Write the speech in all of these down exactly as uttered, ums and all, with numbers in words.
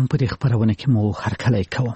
هم په دې خبرونه کې مو هرکلی کوم.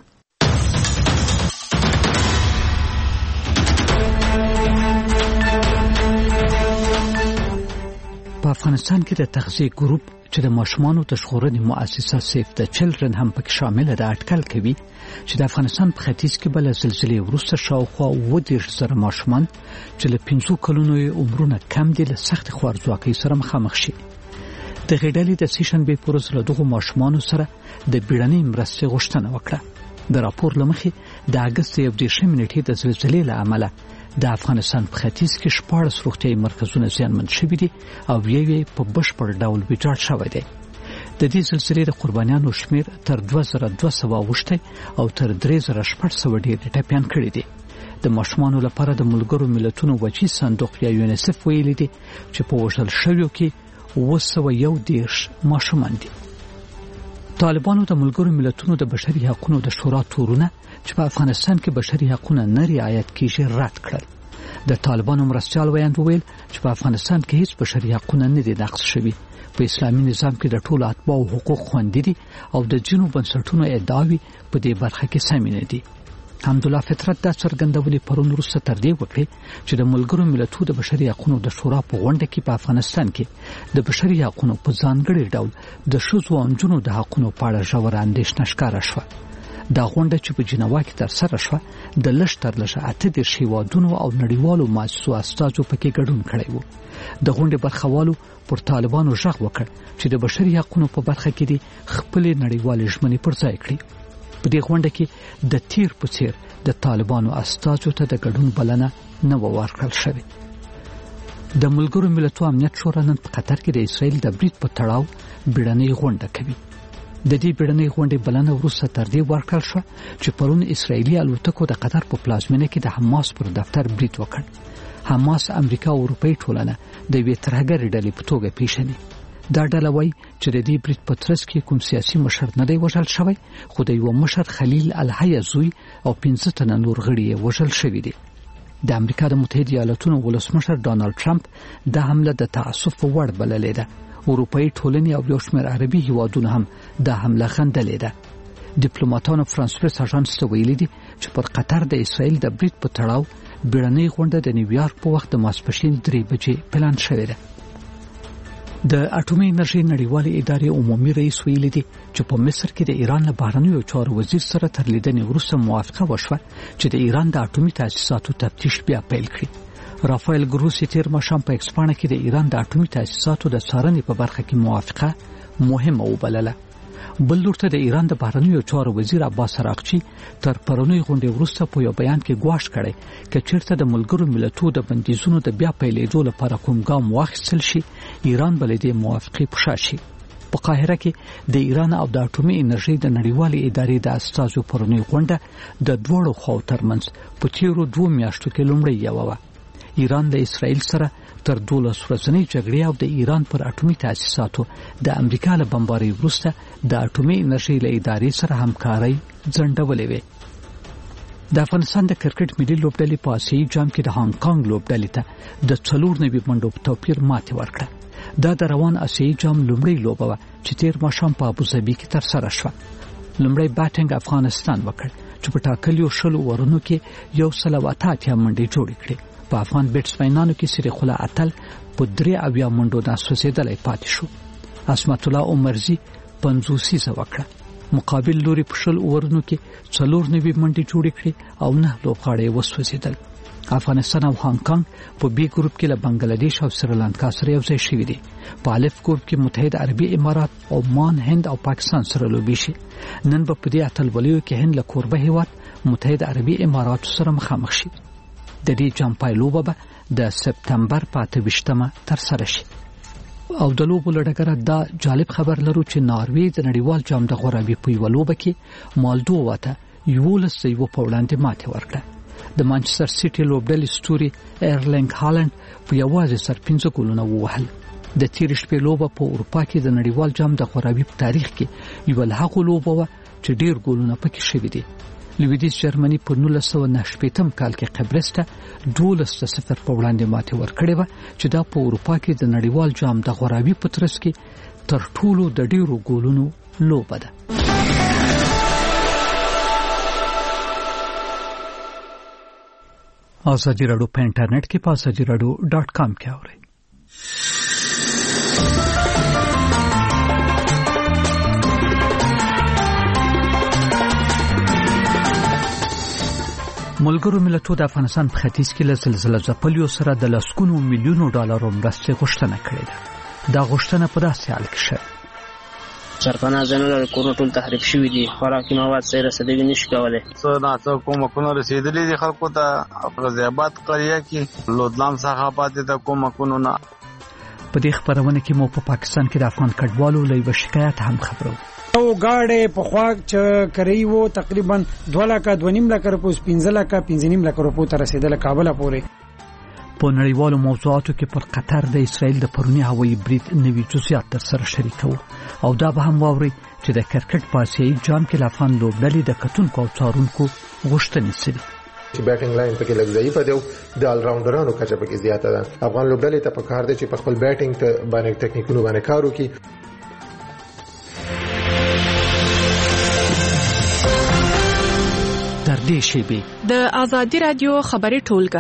په افغانستان کې د تغذیه ګروپ چې د ماشومانو د ژغورنې مؤسسه سیف د چلډرن هم پکې شامل ده اټکل کوي چې د افغانستان په ختیځ کې بل زلزلې وروسته شاوخوا اووه دېرش زره ماشومان چې له پنځو کلونو عمرونه کم دي له سختې خوارځواکۍ سره مخامخ شي. د غېډلې د سیشنبې په ورځ له دغو ماشومانو سره د بیړنۍ مرستې غوښتنه وکړه. د راپور له مخې د اګست یو دېرشمې نېټې د زلزلې له امله د افغانستان په ختیځ کې شپاړس روغتیايي مرکزونه زیانمن شوي دي او یو یې په بشپړ ډول ویجاړ شوی دی. د دې زلزلې د قربانیانو شمیر تر دوه زره دوه سوه اوښتی او تر درې زره شپږ سوه ډېر ټپیان کړي دي. د ماشومانو لپاره د ملګرو ملتونو وجهي صندوق یا یونیسف ویلي دي چې په وژل شویو کې اووه سوه یو دېرش ماشومان دي. طالبانو د ملګرو ملتونو د بشري حقوقو د شورا تورونه چې په افغانستان کې بشري حقوق نه رعایت کیږي رد کړل. د طالبانو مرستيال ویاند ویل چې په افغانستان کې هیڅ بشري حقوق نه دي نقض شوي. په اسلامي نظام کې د ټولو اتباعو حقوق خوندي دي او د ځینو بنسټونو ادعاوې په دې برخه کې سمې نه دي. حمدالله فطرت دا څرګندولې پرون وروسته تر دې وکړې چې د ملګرو ملتونو د بشري حقوقو د شورا په غونډه کې په افغانستان کې د بشري حقوقو په ځانګړي ډول د ښځو او نجونو د حقوقو په اړه ژوره اندېښنه ښکاره شوه. دا غونډه چې په جنیوا کې ترسره شوه د لږ تر لږه اته دېرش هېوادونو او نړیوالو مؤسسو استازو پکې ګډون کړی و. د غونډې برخوالو پر طالبانو غږ وکړ چې د بشري حقوقو په برخه کې دي خپلې نړیوالې ژمنې پر ځای کړي. په دې غونډه کې د تیر په څیر د طالبانو استازو ته د ګډون بلنه نه ورکړل شوې. د ملګرو ملتونو امنیت شورا نن په قطر کې د اسرائیل د برید په تړاو بیړنۍ غونډه کوي. د دې بیړنۍ غونډې بلنه وروسته تر دې ورکړل شو چې پرون اسرائیلي الوتکو د قطر په پلازمینه کې د حماس پر دفتر برید وکړ. حماس امریکا او اروپای ټولنه د یوې ترهګرې ډلې په توګه پیژني. دا ډله وایي چې د دې برید په ترڅ کې کوم سیاسي مشر نه دی وژل شوی، خو د یو مشر خلیل الحیه زوی او پنځه تنه نور غړي یې وژل شوي دي. د امریکا د متحده ایالاتونو ولسمشر ډانلډ ټرمپ دا حمله د تعصب وړ بللې ده. اروپایي ټولنې او یو شمېر عربي هیوادونه هم دا حمله خندلې ده. ډیپلوماټانو فرانس پریس اژانس ته ویلي دي چې پر قطر د اسرائیل د برید په تړاو بیړنۍ غونډه د نیویارک په وخت د ماسپښین درې بجې پلان شوې ده. د اټومي انرژي نړیوالې ادارې عمومي رئیس ویلي دي چې په مصر کې د ایران له بهرنیو چارو وزیر سره تر لیدنې وروسته موافقه وشوه چې د ایران د اټومي تاسیساتو تفتیش بیا پیل کړي. رافایل ګروسی تیر ماښام په ایکسپانه کې د ایران د اټومي تاسیساتو د څارنې په برخه کې موافقه مهمه وبلله. بل لورته د ایران د بهرنیو چارو وزیر عباس عراقچي تر پرونی غونډې وروسته په یو بیان کې ګواښ کړی چې چیرته د ملګرو ملتونو د بندیزونو د بیا پیلېدو لپاره کوم ګام واخیستل شي ایران بل دې موافقه پوښا شي. په قاهره کې د ایران او د اټومي انرژي د نړیوالې ادارې د استازو پرونی غونډه د دوړو خو ترمنځ په تیرو دوه میاشتو کې لومړی یو و. ایران د اسرائیل سره تر دولس ورځنۍ جګړې او د ایران پر اټومي تاسیساتو د امریکا له بمبارۍ وروسته د اټومي انرژي له ادارې سره همکاري ځنډولې وې. د افغانستان د کرکټ ملي لوبډلې په آسیایي جام کې د هانګ کانګ لوبډلې ته د څلور نوي منډو په توپیر ماتې ورکړه. دا د روان آسیایي جام لومړی لوبه وه چې تیر ماښام په ابوظبي کې ترسره شوه. لومړی بیټینګ افغانستان وکړ چې په ټاکلیو شلو اورونو کې یو سل او اته اتیا منډې جوړې کړې. په افغان بیټسمنانو کې سریح الله اتل په درې اویا منډو ناسوځېدلی پاتې شو. عصمت الله عمرزي پنځوسیزه وکړه. مقابل لوري په شل اورونو کې څلور نوي منډې جوړې کړې او نه لوبغاړي وسوځېدل. افغانستان او هانګ کانګ په بي ګروپ کې له بنگلاديش او سریلانکا سره یو ځای شوي دي. په الف ګروپ کې متحده عربي امارات، عمان، هند او پاکستان سره لوبي شي. نن به په دې اتلولیو کې هند له کوربه هیواد متحده عربي امارات سره مخامخ شي. د دې جام پایلوبه به د سپتمبر په اته ویشتمه ترسره شي. او د لوبو لړګره دا جالب خبر لرو چې ناروې د نړیوال جام د غوړابي په یو لوبه کې مالدووا ته یولس یو په وړاندې ماتې ورکړه. د مانچستر سیټي لوبډلې ستوري ایرلینګ هالند په یوازې سر پنځه ګولونه ووهل. د تیر شپې لوبه په اروپا کې د نړیوال جام د غوړابي په تاریخ کې یو له هغو لوبو و چې ډیر ګولونه پکې شوي دي. لویدیځ جرمني په نولس سوه نهه شپېتم کال کې قبرس ته دولس صفر په وړاندې ماتې ورکړې وه چې دا په اروپا کې د نړیوال جام د غوړابي په ترڅ کې تر ټولو د ډیرو ګولونو لوبه ده. ازادي راډیو په انټرنیټ کې په ازادي راډیو ډاٹ کام کې اورئ. ملګرو ملتونو د افغانستان په ختیځ کې له زلزلې ځپلیو سره د لسګونو میلیونو ډالرو مرستې غوښتنه کړې ده. دا غوښتنه په داسې حال کې شوې سرپناه ځایونه کورونه ټول تخریب شوي دي، خوراکي مواد صحیح رسېدلي نشي کولی. څه ناڅه کومکونه رسېدلي دي خلکو ته. غازي آباد قریه کې لودلام څخه پاتې د کومکونو نه. په دې خبرونه کې مو په پا پاکستان کې د افغان کډوالو له یوه شکایت هم خبرو. او گاڑی په خوا چې کری وو تقریبا دوه لکه دوه نیم لکه روپو پنځه لکه پنځه نیم لکه روپو ته رسیدل کابل پورې. په نړیوالو موضوعاتو کې پر قطر د اسرائیل د پرونی هوایي برید نوي جزئیات در سره شریکو او دا به هم واوري چې د کرکټ په آسیایي جام کې افغان لوبډلې د کتونکو او څارونکو غوښتنې سړي. چې بیټینګ لاین پکې لږ ضعیفه دی او د آل راونډرانو کچه پکې زیاته ده. افغان لوبډلې ته پکار دی چې په خپل بیټینګ ته باندې ټیکنیکونو باندې کار وکړي. در دې شیبې د ازادي رادیو خبري ټولګه.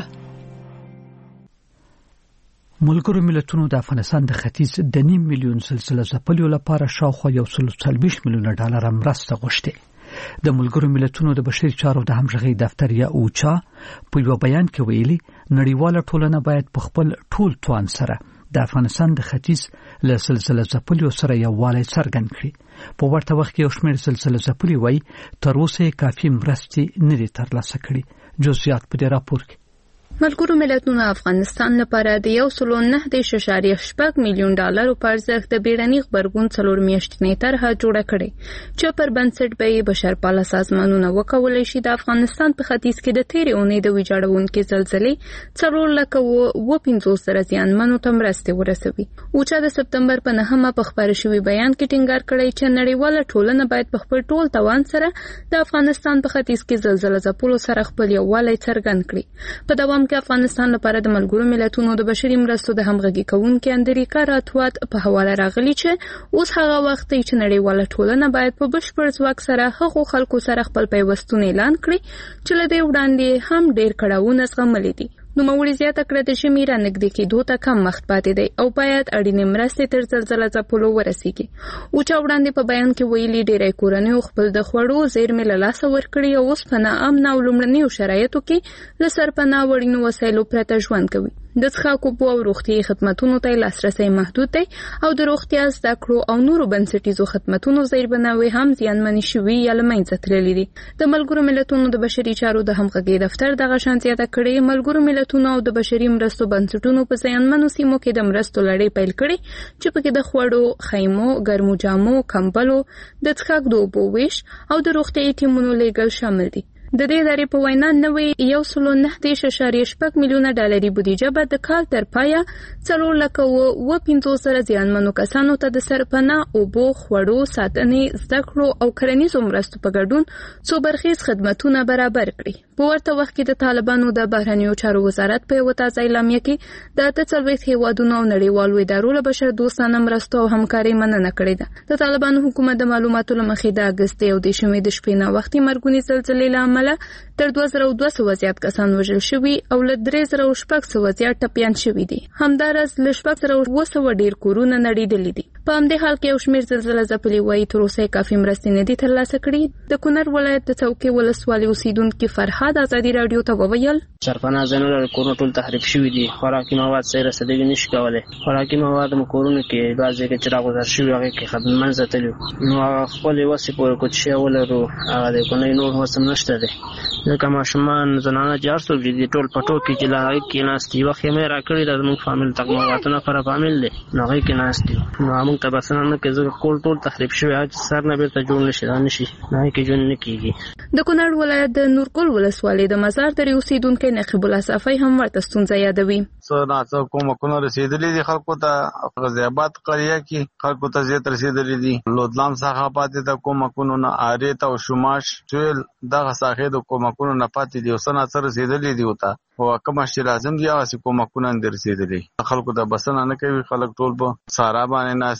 ملګرو ملتونو د افغانستان د ختیځ د نیم میلیون زلزلې ځپلیو لپاره شاوخوا یو سل څلوېښت میلیونه ډالر مرسته غوښتې. د ملګرو ملتونو د بشري چارو د همغږي دفتر یا اوچا په یو بیان کې ویلي نړیواله ټولنه باید په خپل ټول توان سره د افغانستان د ختیځ له زلزلې ځپلیو سره یووالی څرګند کړي. په ورته وخت کې یو شمېر زلزلې ځپلي وایي تر اوسه کافي مرستې نه دي ترلاسه کړي. جزئیات په دې راپور کې. ملګرو ملتونو افغانستان لپاره د یو سل او نهه دېرش اعشاریه شپږ میلیون ډالرو په ارزښت د بیړني غبرګون څلور میاشتنۍ طرحه جوړه کړې چې پر بنسټ به یې بشرپاله سازمانونه وکولای شي د افغانستان په ختیځ کې د تېرې اونۍ د ویجاړونکې زلزلې څلور لکه اوه پنځوس زره زیانمنو ته مرستې ورسوي. اوچا د سپتمبر په نهمه په خپاره شوي بیان کې ټینګار کړی چې نړیواله ټولنه باید په خپل ټول توان سره د افغانستان په ختیځ کې زلزلې ځپلو سره خپل یووالی څرګند کړي. په دوام کې افغانستان لپاره د ملګرو ملتونو د بشري مرستو د همغږي کوونکي اندریکا راتوات په حواله راغلی چې اوس هغه وخت دی چې نړیواله ټولنه باید په بشپړ ځواک سره هغو خلکو سره خپل پیوستون اعلان کړي چې له دې وړاندې هم ډېر کړاوونه زغملي دي. نوموړي زیاته کړه د ژمي رانږدې کېدو ته کم وخت پاتې دی او باید اړینې مرستې تر زلزلې ځپلو ورسیږي. اوچا وړاندې په بیان کې ویلي ډېری کورنیو خپل د خوړو زیرمې له لاسه ورکړي او اوس په ناامن او لومړنیو شرایطو کې له سرپناه وړینو وسایلو پرته ژوند کوي. د څښاک اوبو او روغتیایي خدمتونو ته لاسرسی محدود دی او د روغتیا زده کړو او نورو بنسټیزو خدمتونو زیربناوې هم زیانمنې شوي یا له منځه تللي دي. د ملګرو ملتونو د بشري چارو د همغږي دفتر دغه شان زیاته کړې ملګرو ملتونو او د بشري مرستو بنسټونو په زیانمنو سیمو کې د مرستو لړۍ پیل کړې چې پکې د خوړو، خیمو، ګرمو جامو، کمبلو، د څښاک د اوبو ویش او د روغتیایي ټیمونو لیږل شامل دي. د دې ادارې په وینا نوې یو سل او نهه دېرش اعشاریه شپږ میلیونه ډالري بودیجه به د کال تر پایه څلور لکه اوه پنځوس زره زیانمنو کسانو ته د سرپناه، اوبو، خوړو، ساتنې، زده کړو او کرنیزو مرستو په ګډون څو برخیز خدمتونه برابر کړي. په ورته وخت کې د طالبانو د بهرنیو چارو وزارت په یوه تازه اعلامیه کې د اته څلوېښت هیوادونو او نړیوالو ادارو له بشر دوستانه مرستو او همکارۍ مننه کړې ده. د طالبانو حکومت د معلوماتو له مخې د اګست یو دېرشمې د شپې ناوختي مرګونې زلزلې له امله تر دوه زره دوه سوه زیات کسان وژل شوي او له درې زره شپږ سوه زیات ټپیان شوي دي. همداراز له شپږ زره اووه سوه ډېر کورونه نړېدلي دي. په همدې حال کې یو شمېر زلزلې ځپلي وایي تر اوسه یې کافي مرستې نه دي ترلاسه کړي. د کونړ ولایت د څوکۍ ولسوالۍ اوسېدونکي فرهاد ازادي راډیو ته وویل سرپناه ځایونه کورونه ټول تخریب شوي دي، خوراکي مواد صحیح رسېدلي نشي کولی. خوراکي مواد مو کورونو کې بعض ځای کې چې راغوځار شوي هغې کې منځته تللي نو هغه خپلې وسې پورې کوچشی ولرو هغه د کونړ نور وس هم نشته دی ځکه ماشومان زنانه چې هر څوک دي ټول په ټوک کې چې له هغې کېناست دي. یوه خیمه یې راکړې ده زموږ فامیل ته مواتو نفره فامیل دی نو هغې کې ناست دي نو موږ ته بسنه نه کوي ځکه کور ټول تخریب شوی هغه چې سر نه بېرته جوړ نه شي دا نه شي نو هغې کې ژوند نه کېږي. د کونړ ولایت د نورګل ولسوالۍ د مزار درې اوسېدونکی نقیب الله صافی هم ورته ستونزه یادوي. څه ناڅه کومکونه رسېدلي دي خلکو ته. غازي آباد قریه کې خلکو ته زیات رسېدلي دي. لودلام څخه پاتې د کومکونو نه اریت او شماش ټول دغه ساحې د کومکونو نه پاتې دي او څه ناڅه رسېدلي دي ورته او کومه چې لازم دي هغسې کومکونه نه دي رسېدلي. خلکو ته بسنه نه کوي، خلک ټول په سارا باندې ناست دي.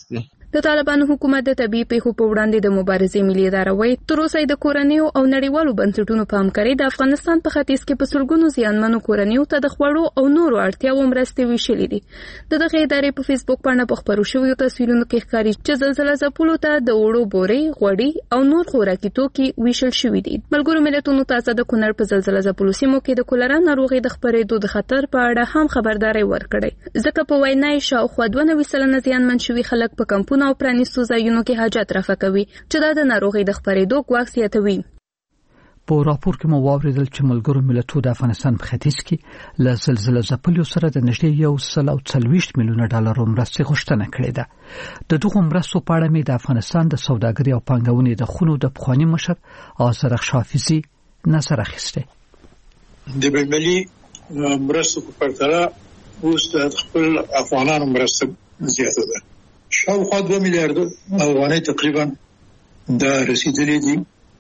د طالبانو حکومت د طبي پیښو په وړاندې د مبارزې ملي اداره وایي تر اوسه د کورنیو او نړیوالو بنسټونو په همکارۍ د افغانستان په ختیځ کې په سلګونو زیانمنو کورنیو ته د خوړو او نورو اړتیاوو مرستې ویشلې دي. د دغه ادارې په فیسبوک باندې په خبرو شویو تصویرونو کې ښکاري چې زلزلہ ځپلو ته د وړو بورې، غوړي او نور خوراکي توکي ویشل شوي دي. ملګرو ملتونو تازه د کونړ په زلزلہ ځپلو سیمو کې د کولرا ناروغي د خپرېدو د خطر په اړه هم خبرداري ورکړې. ځکه په وینا یې شاوخوا دوه نوي سلنه زیانمن شوي خلک په کمپونو او پرانیستو ځایونو کې حاجت رفع کوي چې دا د ناروغۍ د خپرېدو ګواښ زیاتوي. په راپور کې مو واوریدل چې ملګرو ملتونو د افغانستان په ختیځ کې له زلزلې ځپلو سره د نږدې یو سل او څلوېښت میلیونه ډالر مرستې غوښتنه کړې ده. د دغو مرستو په اړه مې د افغانستان د سوداګرۍ او پانګونې د خونو د پخوانی مشر آذر حافظي نظر اخیسته. د بین‌المللي مرستو په پرتله اوس د خپل افغانانو مرسته زیاته ده. شاوخوا دوه میلیارډ افغانۍ تقریبا د رسیدلې دي.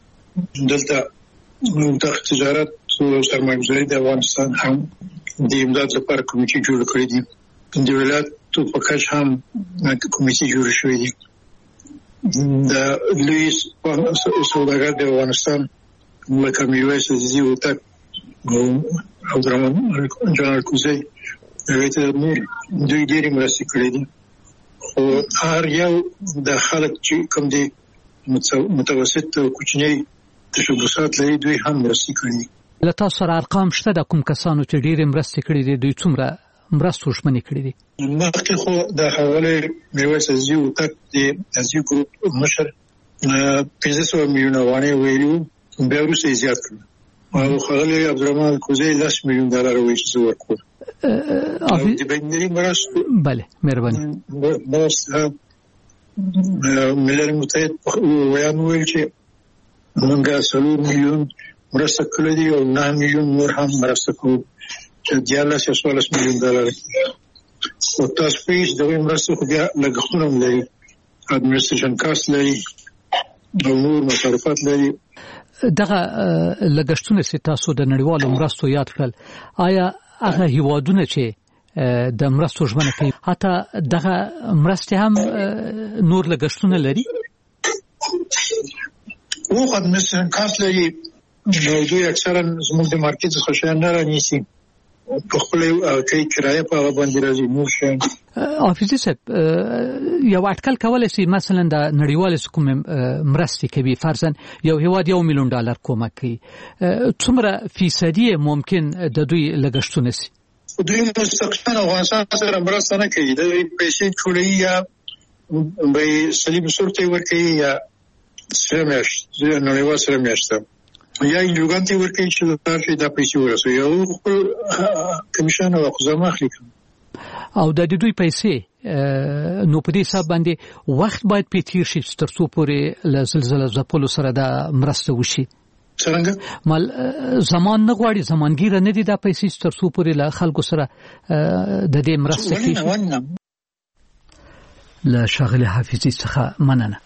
دلته د تجارت او سرمایه‌گذاري د افغانستان هم د امداد لپاره کمیټې جوړ کړې دي. د ولایتو په کچه هم کمیټې جوړ شوې دي. د لوی سوداګر د افغانستان لکه میرویس عزیزي وطن او عبدالرحمن جان الکوزی هغه ته دوی ډېرې مرستې کړې دي. او هر یو د خلک چې کوم دي متوسط او کوچنی تشبثات لري دوی هم مرستې کړي. له تاسو سره ارقام شته د کوم کسانو چې ډېرې مرستې کړي دي، دوی څومره مرستو ژمنې کړي دي؟ مخکې خو د حواله میرویس عزیزي وطن د عزیزي ګروپ مشر پنځه سوه میلیونه افغانۍ ویلو، بیا وروسته یې زیات کړل او ښاغلی عبدالرحمن الکوزی لس میلیون ډالر وایي چې زه ورکوم. د بین‌المللي مرستو بله مهرباني مرسته ملل متحد ویان ویل چې موږ څلور میلیون مرسته کړې دي او نه میلیون نور هم مرسته کوو چې دیارلس یا څوارلس میلیون ډالر. او تاسو پوهېږئ دغه مرستې خو بیا لګښتونه هم لري، اډمنسټریشن کاست لري او نور مصارفات لري. دغه لګښتونه چې تاسو د نړیوالو مرستو یاد کړل، آیا هغه هیوادونه چې د مرستو ژمنه کوي حتی دغه مرستې هم نور لګښتونه لري؟ او اډمنسټریشن کاست لري، دوی اکثرا زموږ د مارکیټ څخه شیان نه رانیسي، په خپل کوي کرایه په هغه باندې راځي. نور شیان حافظي صاحب یو اټکل کولای شي مثلا د نړیوالو کوم مرستې کوي، فرضاً یو هیواد یو میلیون ډالر کومک کوي، څومره فیصدي ممکن د دوی لګښتونه سي؟ دوی مستقیما افغانستان سره مرسته نه کوي، د پیسې ټولوي یا به صلیب صورت ورکوي یا سره میاشت نړیوال سره میاشته یا یوګانتي ورکوي چې تاسو د پیسې ورسوي یو خپل کمیشن او خزانه اخلي. او د دوی پیسې نو په دې حساب باندې وخت باید په تیر شي تر څو پورې له زلزلې ځپلو سره د مرسته وشي. څنګه مال زمان نه غواړي، زمانګیر نه دي د پیسې تر څو پورې له خلکو سره د دې مرسته کیږي. له شاغلي حافظي څخه مننه.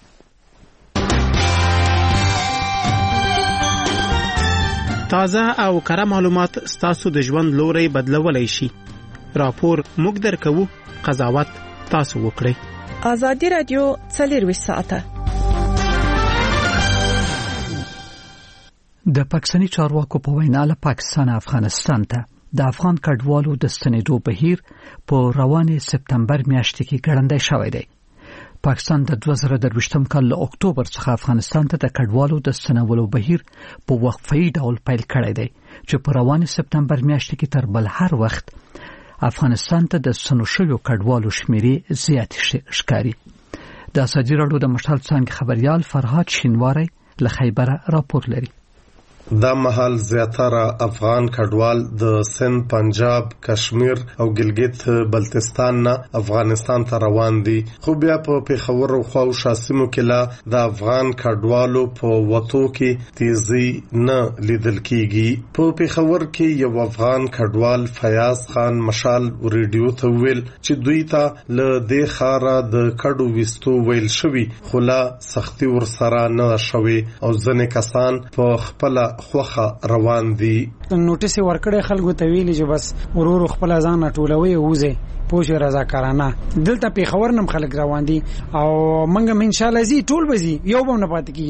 تازه او کره معلومات ستاسو د ژوند لوري بدلولای شي. راپور موږ درکو، قضاوت تاسو وکړئ. آزادي رادیو څلور ساعته. د پاکستاني چارواکو په وینا له پاکستان افغانستان ته د افغان کډوالو د ستنېدو بهیر په روانې سپتمبر میاشتې کې ګړندی شوی دی. پاکستان د دوه زره درویشتم کال له اکتوبر څخه افغانستان ته د کډوالو د ستنولو بهیر په وقفه‌ای ډول پیل کړی دی چې په روانې سپتمبر میاشتې کې تر بل هر وخت افغانستان ته د سنوشلو کډوالو شمیرې زیات ښکاري. د ازادي راډیو د مشال څنګه خبريال فرهاد شینواری له خیبر راپور لري. دا مهال زیاتره افغان کډوال د سند، پنجاب، کشمیر او ګلګت بلتستان نه افغانستان ته روان دي. خو بیا په پیښور او خو شاسمو کې لا د افغان کډوالو په وټو کې تیزی نه لیدل کیږي. په پیښور کې یو افغان کډوال فیاض خان مشال ریډیو ته ویل چې دوی ته له دې خاره د کډو وستو ویل شوی، خو لا سختي ور سره نه شوی او ځنې کسان په خپل خوخه روان دي. نوټیس ورکړې خلکو ته ویلي چې بس ورور خپل ځان ټولوي ووزه پوښ رضاکارانه. دلته په خبر نم خلک روان دي او منګم ان شاء الله زی ټول بزي یو به نه پاتې کی.